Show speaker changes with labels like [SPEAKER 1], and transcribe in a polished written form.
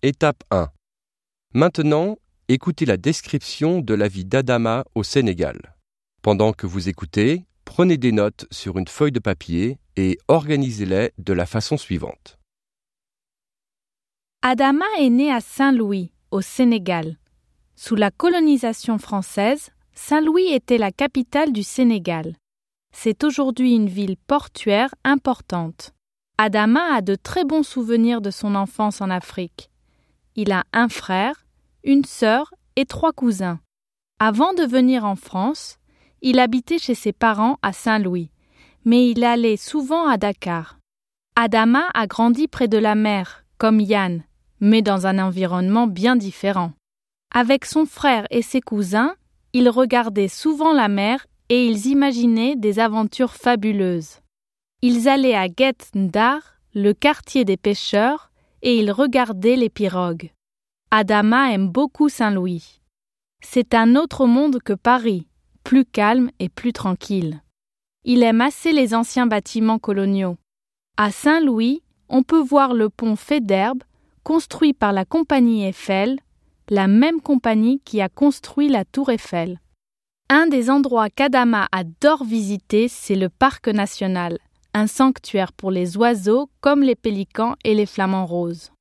[SPEAKER 1] Étape 1. Maintenant, écoutez la description de la vie d'Adama au Sénégal. Pendant que vous écoutez, prenez des notes sur une feuille de papier et organisez-les de la façon suivante.
[SPEAKER 2] Adama est né à Saint-Louis, au Sénégal. Sous la colonisation française, Saint-Louis était la capitale du Sénégal. C'est aujourd'hui une ville portuaire importante. Adama a de très bons souvenirs de son enfance en Afrique. Il a un frère, une sœur et 3 cousins. Avant de venir en France, il habitait chez ses parents à Saint-Louis, mais il allait souvent à Dakar. Adama a grandi près de la mer, comme Yann, mais dans un environnement bien différent. Avec son frère et ses cousins, ils regardaient souvent la mer et ils imaginaient des aventures fabuleuses. Ils allaient à Guet Ndar, le quartier des pêcheurs, et ils regardaient les pirogues. Adama aime beaucoup Saint-Louis. C'est un autre monde que Paris, plus calme et plus tranquille. Il aime assez les anciens bâtiments coloniaux. À Saint-Louis, on peut voir le pont Faidherbe, construit par la compagnie Eiffel, la même compagnie qui a construit la tour Eiffel. Un des endroits qu'Adama adore visiter, c'est le parc national, un sanctuaire pour les oiseaux comme les pélicans et les flamants roses.